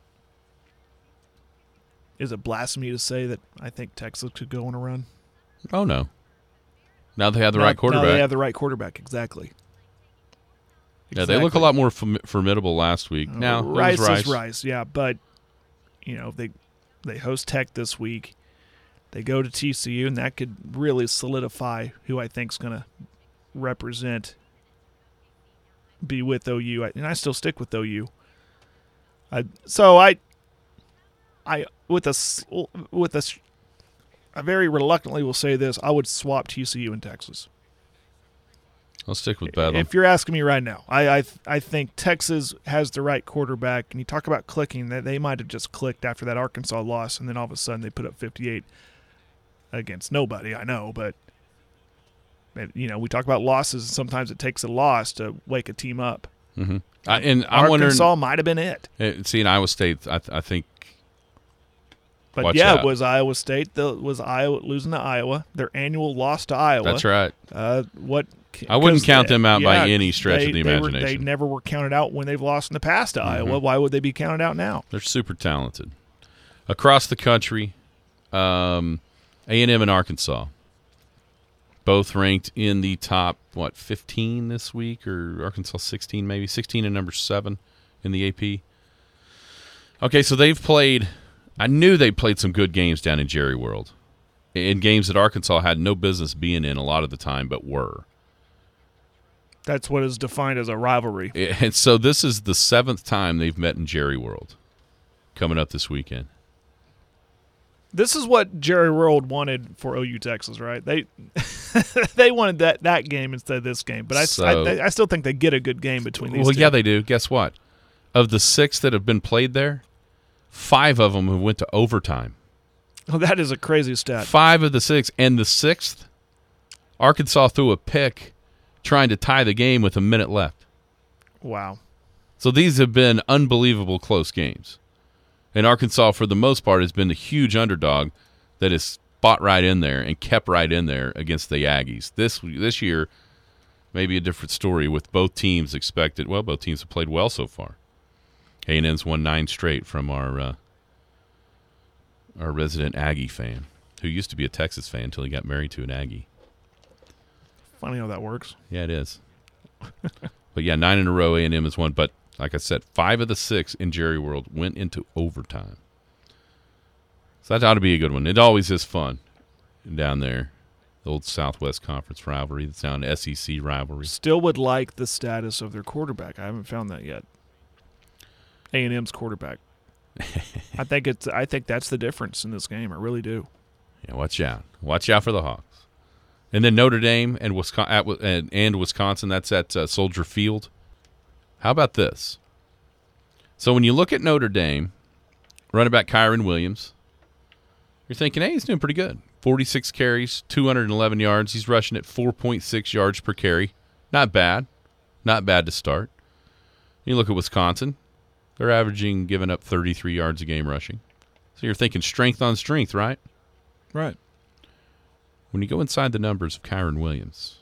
Is it blasphemy to say that I think Texas could go on a run? Oh no. Now they have the Now- right quarterback. Now they have the right quarterback, exactly. Yeah, they look a Exactly. lot more form- formidable last week. Now, it was Rice Rice. is Rice, yeah, but you know they they host Tech this week. They go to T C U, and that could really solidify who I think is going to represent, be with O U, and I still stick with O U. I, so I, I with a s- with a, s- I very reluctantly will say this: I would swap T C U and Texas. I'll stick with Bedlam. If you're asking me right now, I, I I think Texas has the right quarterback, and you talk about clicking, that they might have just clicked after that Arkansas loss, and then all of a sudden they put up fifty-eight against nobody. I know, but And, you know, we talk about losses, and sometimes it takes a loss to wake a team up. Mm-hmm. I, and I'm Arkansas wondering, might have been it. uh, see, in Iowa State, I, th- I think. But watch yeah, out. it was Iowa State. The, was Iowa losing to Iowa? Their annual loss to Iowa. That's right. Uh, what? I wouldn't 'cause count they- them out yeah, by any stretch they, of the they were- imagination. they never were counted out when they've lost in the past to Mm-hmm. Iowa. Why would they be counted out now? They're super talented. Across the country, um, A and M and Arkansas, both ranked in the top, what, fifteen this week, or Arkansas sixteen maybe, sixteen and number seven in the A P. Okay, so they've played, I knew they played some good games down in Jerry World, in games that Arkansas had no business being in a lot of the time, but were. That's what is defined as a rivalry. And so this is the seventh time they've met in Jerry World coming up this weekend. This is what Jerry World wanted for O U Texas, right? They they wanted that, that game instead of this game. But I, So- I, I still think they get a good game between these Well, two. yeah, they do. Guess what? Of the six that have been played there, five of them have went to overtime. Oh, that is a crazy stat. Five of the six. And the sixth, Arkansas threw a pick trying to tie the game with a minute left. Wow. So these have been unbelievable close games. And Arkansas, for the most part, has been the huge underdog that has fought right in there and kept right in there against the Aggies. This this year, maybe a different story with both teams expected. Well, both teams have played well so far. A and M's won nine straight from our uh, our resident Aggie fan, who used to be a Texas fan until he got married to an Aggie. Funny how that works. Yeah, it is. But yeah, nine in a row, A and M has won. But like I said, five of the six in Jerry World went into overtime. So that ought to be a good one. It always is fun down there. The old Southwest Conference rivalry. That's now an S E C rivalry. Still would like the status of their quarterback. I haven't found that yet. A and M's quarterback. I think it's. I think that's the difference in this game. I really do. Yeah, watch out. Watch out for the Hawks. And then Notre Dame and Wisconsin, at, and, and Wisconsin, that's at uh, Soldier Field. How about this? So when you look at Notre Dame, running back Kyron Williams, you're thinking, hey, he's doing pretty good. forty-six carries, two hundred eleven yards. He's rushing at four point six yards per carry. Not bad. Not bad to start. You look at Wisconsin. They're averaging, giving up thirty-three yards a game rushing. So you're thinking strength on strength, right? Right. When you go inside the numbers of Kyron Williams,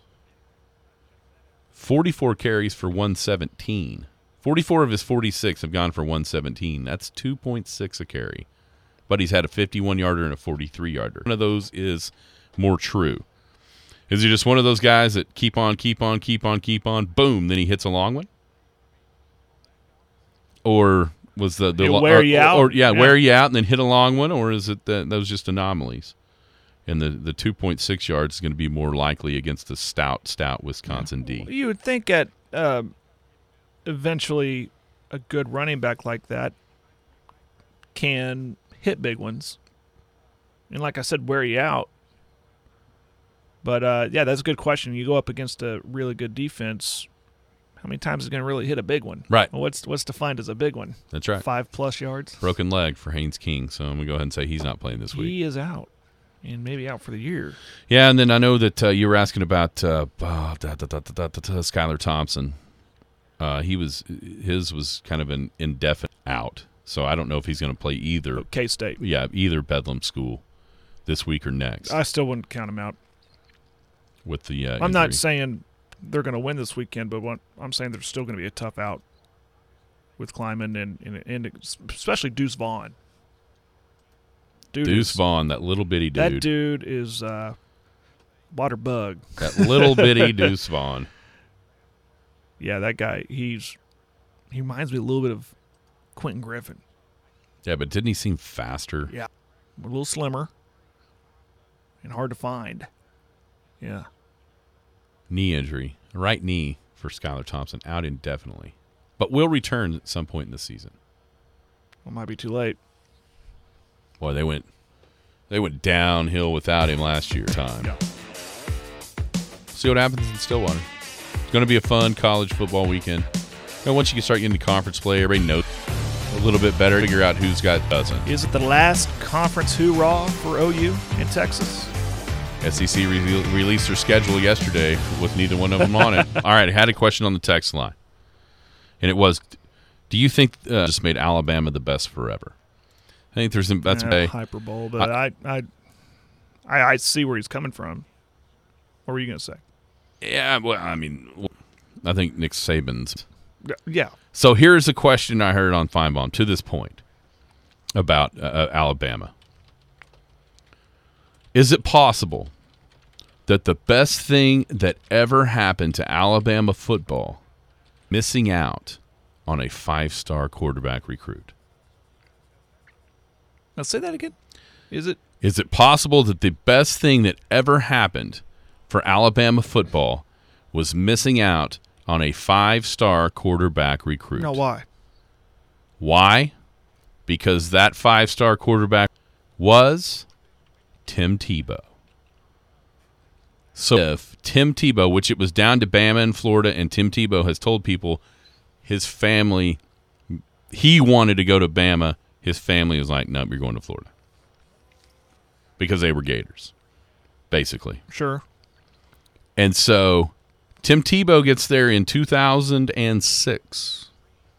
forty-four carries for one seventeen. forty-four of his forty-six have gone for one seventeen. That's two point six a carry. But he's had a fifty-one-yarder and a forty-three-yarder. One of those is more true. Is he just one of those guys that keep on, keep on, keep on, keep on, boom, then he hits a long one? Or was the, the He'll wear or, you or, out? Or, yeah, Yeah. wear you out and then hit a long one? Or is it that those just anomalies? And the, the two point six yards is going to be more likely against the stout, stout Wisconsin D. You would think at uh, eventually a good running back like that can hit big ones. And like I said, wear you out. But, uh, yeah, that's a good question. You go up against a really good defense, how many times is it going to really hit a big one? Right. Well, what's what's defined as a big one? That's right. Five-plus yards? Broken leg for Haynes King, so I'm going to go ahead and say he's not playing this week. He is out, and maybe out for the year. Yeah, and then I know that uh, you were asking about uh, oh, da, da, da, da, da, da, da, Skylar Thompson. Uh, he was his was kind of an indefinite out, so I don't know if he's going to play either. K-State. Yeah, either Bedlam school this week or next. I still wouldn't count him out. With the uh, I'm not injury. saying they're going to win this weekend, but what I'm saying there's still going to be a tough out with Kleiman and, and, and especially Deuce Vaughn. Dude Deuce is- Vaughn, that little bitty dude. That dude is uh, water bug. That little bitty Deuce Vaughn. Yeah, that guy. He's he reminds me a little bit of Quentin Griffin. Yeah, but didn't he seem faster? Yeah, a little slimmer and hard to find. Yeah. Knee injury, right knee for Skylar Thompson, out indefinitely, but will return at some point in the season. Well, might be too late. Boy, they went they went downhill without him last year. Time. Yeah. See what happens in Stillwater. It's going to be a fun college football weekend. And once you can start getting to conference play, everybody knows a little bit better. Figure out who's got doesn't. Is it the last conference hoorah for O U in Texas? S E C re- released their schedule yesterday with neither one of them on it. All right, I had a question on the text line, and it was, do you think uh, just made Alabama the best forever? I think there's that's yeah, a hyperbole, but I I, I I see where he's coming from. What were you going to say? Yeah, well, I mean, I think Nick Saban's. Yeah. So here's a question I heard on Feinbaum to this point about uh, Alabama. Is it possible that the best thing that ever happened to Alabama football, missing out on a five-star quarterback recruit? Now say that again. Is it? Is it possible that the best thing that ever happened for Alabama football was missing out on a five-star quarterback recruit? No, why? Why? Because that five-star quarterback was Tim Tebow. So if Tim Tebow, which it was down to Bama and Florida, and Tim Tebow has told people his family, he wanted to go to Bama, his family was like, no, you're going to Florida. Because they were Gators, basically. Sure. And so Tim Tebow gets there in two thousand six,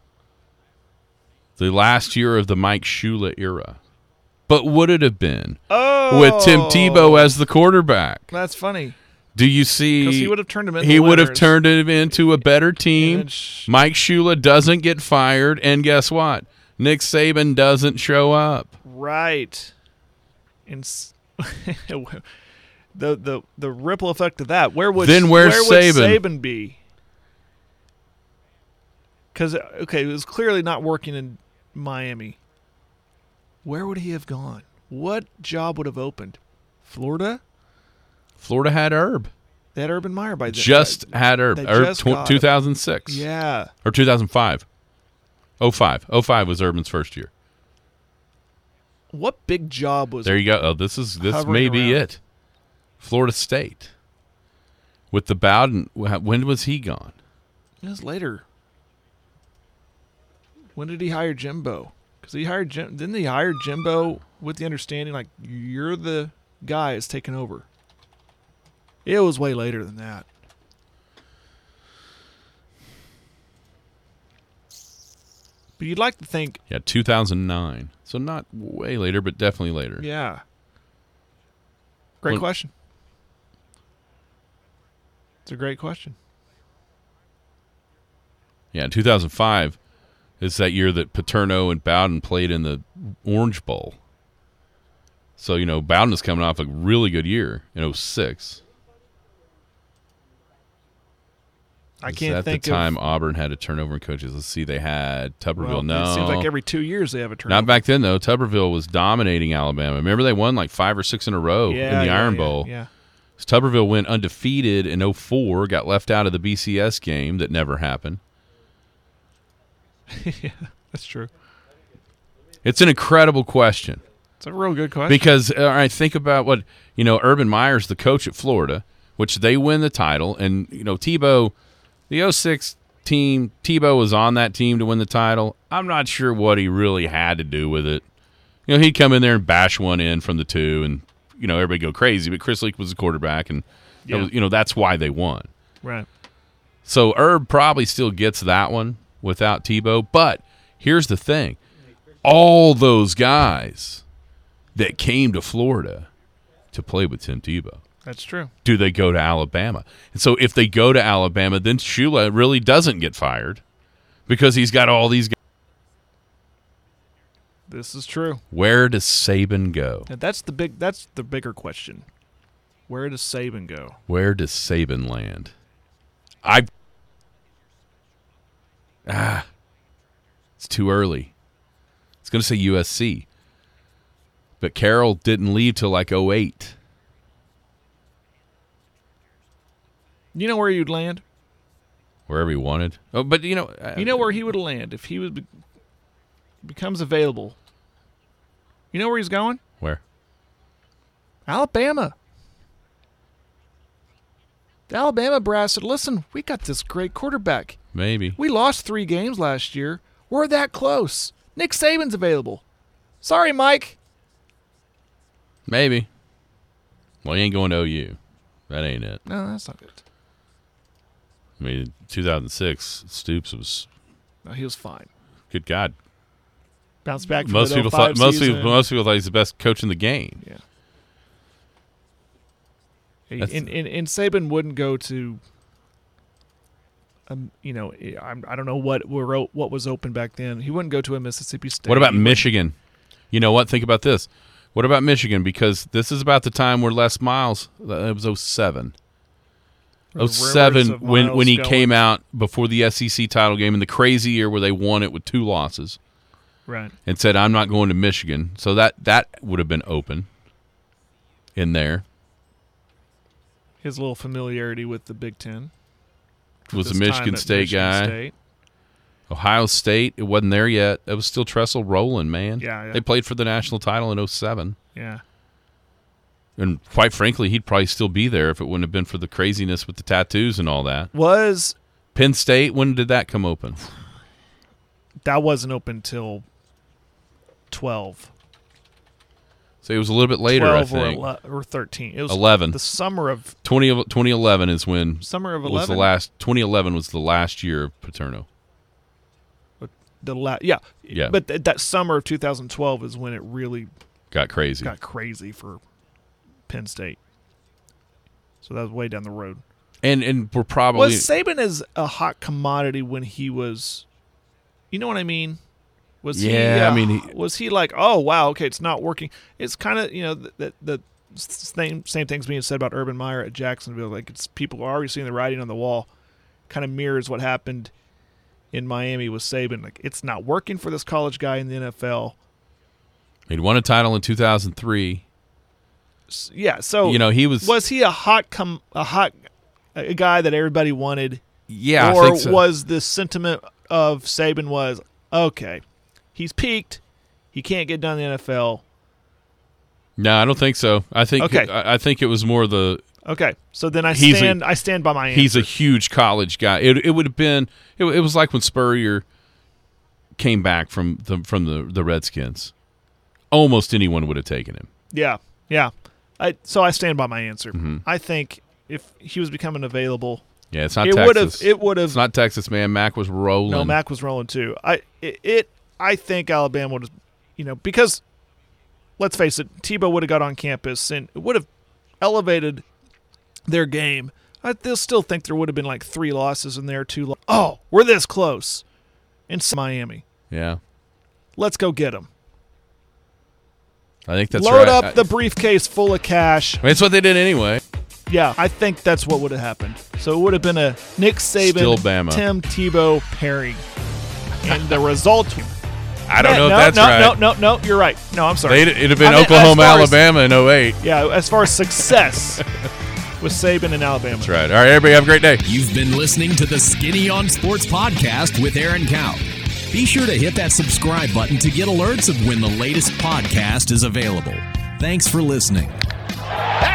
the last year of the Mike Shula era. But would it have been oh, with Tim Tebow as the quarterback? That's funny. Do you see? Because he would have turned him into He would have winners. turned it into a better team. And sh- Mike Shula doesn't get fired, and guess what? Nick Saban doesn't show up. Right. And s- the the the ripple effect of that. Where would Then where's where would Saban? Saban be? Because okay, it was clearly not working in Miami. Where would he have gone? What job would have opened? Florida? Florida had Herb. They had Urban Meyer by then. Just had Herb. they Herb just tw- got two thousand six. Yeah. Or two thousand five. oh five. oh five was Urban's first year. What big job was There you go. Oh, this is this hovering may be around? it. Florida State. With the Bowden, when was he gone? It was later. When did he hire Jimbo? Because he hired Jim. Didn't he hire Jimbo with the understanding like you're the guy that's taking over? It was way later than that. But you'd like to think, Yeah, two thousand nine. So not way later, but definitely later. yeah. Great Well- question. It's a great question. Yeah, two thousand five is that year that Paterno and Bowden played in the Orange Bowl. So, you know, Bowden is coming off a really good year in oh six. I can't At think the time, of. Auburn had a turnover in coaches. Let's see, they had Tuberville. Well, no. it seems like every two years they have a turnover. Not back then, though. Tuberville was dominating Alabama. Remember, they won like five or six in a row yeah, in the yeah, Iron yeah, Bowl. Yeah. Tuberville went undefeated in oh four, got left out of the B C S game that never happened. Yeah, that's true. It's an incredible question. It's a real good question. Because, all right, think about what, you know, Urban Meyer's the coach at Florida, which they win the title. And, you know, Tebow, the oh six team, Tebow was on that team to win the title. I'm not sure what he really had to do with it. You know, he'd come in there and bash one in from the two and, you know, everybody go crazy. But Chris Leak was the quarterback, and, that Yeah. was, you know, that's why they won. right. So Herb probably still gets that one without Tebow. But here's the thing. All those guys that came to Florida to play with Tim Tebow, That's true. do they go to Alabama? And so if they go to Alabama, then Shula really doesn't get fired because he's got all these guys. This is true. Where does Saban go? And that's the big. That's the bigger question. Where does Saban go? Where does Saban land? I ah, it's too early. It's going to say U S C, but Carroll didn't leave till like oh eight. You know where you'd land? Wherever he wanted. Oh, but you know, uh, You know where he would land if he would be, becomes available. You know where he's going? where? Alabama. The Alabama brass said, listen, we got this great quarterback. Maybe. We lost three games last year. We're that close. Nick Saban's available. Sorry, Mike. Maybe. Well, he ain't going to O U. That ain't it. No, that's not good. I mean, two thousand six, Stoops was No, he was fine. good. God, Bounced back from most the people oh five thought most season. people most people thought he's the best coach in the game. Yeah. That's- And, and, and Saban wouldn't go to, um, you know, I'm, I don't know what were o- what was open back then. He wouldn't go to a Mississippi State. What about He wouldn't- Michigan? You know what? Think about this. What about Michigan? Because this is about the time where Les Miles. Uh, it was oh seven. the oh rumors seven of when Miles when he going- came out before the S E C title game in the crazy year where they won it with two losses Right. and said, "I'm not going to Michigan." So that that would have been open in there. His little familiarity with the Big Ten. Was a His time Michigan at State Michigan guy. State. Ohio State, it wasn't there yet. It was still Tressel rolling, man. Yeah, yeah. They played for the national title in oh seven. Yeah. And quite frankly, he'd probably still be there if it wouldn't have been for the craziness with the tattoos and all that. Was Penn State, when did that come open? that wasn't open till twelve. So it was a little bit later, I twelve or, think. ele- or thirteen. It was eleven. The summer of twenty, twenty eleven is when summer of was eleven. the last. twenty eleven was the last year of Paterno. The la- yeah. Yeah. But th- that summer of two thousand twelve is when it really Got crazy. got crazy for Penn State. So that was way down the road. And and we're probably Was Saban as a hot commodity when he was, you know what I mean? Was Yeah, he, I uh, mean, he- was he like, oh wow, okay, it's not working? It's kind of, you know, the, the the same same things being said about Urban Meyer at Jacksonville. Like, it's people are already seeing the writing on the wall. Kind of mirrors what happened in Miami with Saban. Like, it's not working for this college guy in the N F L. he'd won a title in two thousand three. S- Yeah, so You know, he was, was he a hot com- a hot a guy that everybody wanted? yeah, or I think so. was the sentiment of Saban was, okay, he's peaked, he can't get done in the N F L. No, I don't think so. I think Okay. I, I think it was more the Okay, so then I He's a- stand I stand by my answer. he's a huge college guy. It it would have been it, it was like when Spurrier came back from the from the, the Redskins. Almost anyone would have taken him. yeah, yeah. I so I stand by my answer. Mm-hmm. I think if he was becoming available, Yeah, it's not it Texas. would have it would have It's not Texas, man. Mac was rolling. No, Mac was rolling too. I it, it I think Alabama would have, you know, because let's face it, Tebow would have got on campus and it would have elevated their game. I th- still think there would have been like three losses in there, two. Lo- oh, we're this close in Miami. Yeah, Let's go get them. I think that's Load right. up I- the briefcase full of cash. I mean, it's what they did anyway. Yeah, I think that's what would have happened. So it would have been a Nick Saban, Still Bama. Tim Tebow pairing, and the result. I don't Yeah, know no, if that's no, right. No, no, no, you're right. No, I'm sorry. They'd, it'd have been I mean, Oklahoma, as far as- Alabama in oh eight. Yeah, as far as success with Saban in Alabama. That's right. All right, everybody have a great day. You've been listening to the Skinny on Sports podcast with Aaron Cow. Be sure to hit that subscribe button to get alerts of when the latest podcast is available. Thanks for listening.